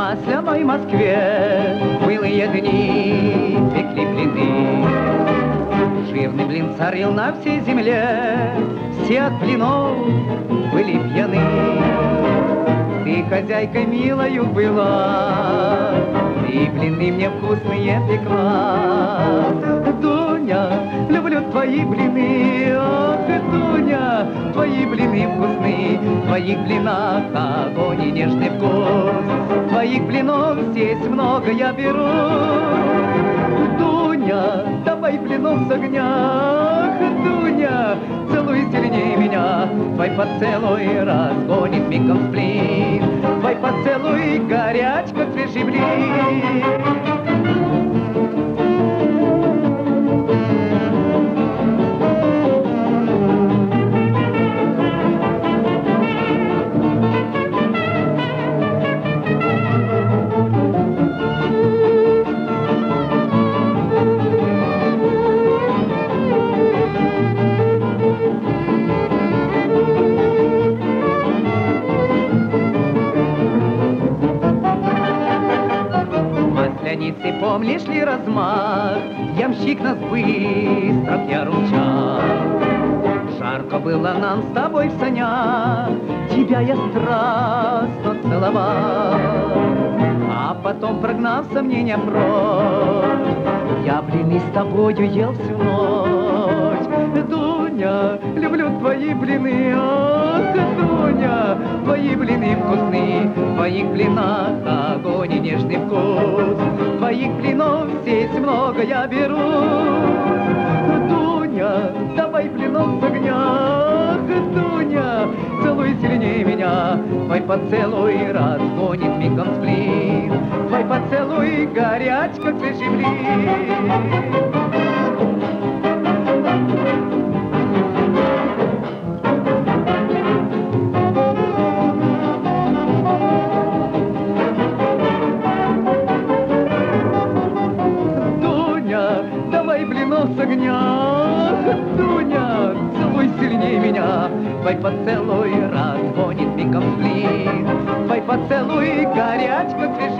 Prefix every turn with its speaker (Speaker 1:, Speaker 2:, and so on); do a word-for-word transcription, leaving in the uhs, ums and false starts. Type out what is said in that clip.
Speaker 1: масляной Москве былые дни пекли блины. Жирный блин царил на всей земле, все от блинов были пьяны. Ты хозяйкой милою была, и блины мне вкусные пекла. Дуня, люблю твои блины, ох, Дуня, твои блины вкусны, в твоих блинах огонь и нежный вкус. Твоих блинов здесь много я беру. Дуня, давай блинов с огня, Дуня, целуй сильнее меня. Твой поцелуй разгонит мигом сплин, твой поцелуй горяч, как свежий блин. Масляницы, помнишь ли размах? Ямщик нас быстро в яру мчал. Жарко было нам с тобой в санях, тебя я страстно целовал. А потом, прогнав сомнения прочь, я блины с тобою ел всю ночь. Дуня, люблю твои блины, ох, Дуня, твои блины вкусны, в твоих блинах огонь и нежный вкус. Твоих блинов здесь много я беру. Дуня, давай блинов с огня, Дуня, целуй сильнее меня. Твой поцелуй разгонит мигом сплин, твой поцелуй горяч, как свежий блин. Давай блинов с огня, Дуня, целуй сильнее меня. Твой поцелуй разгонит мигом сплин, твой поцелуй горяч, как свежий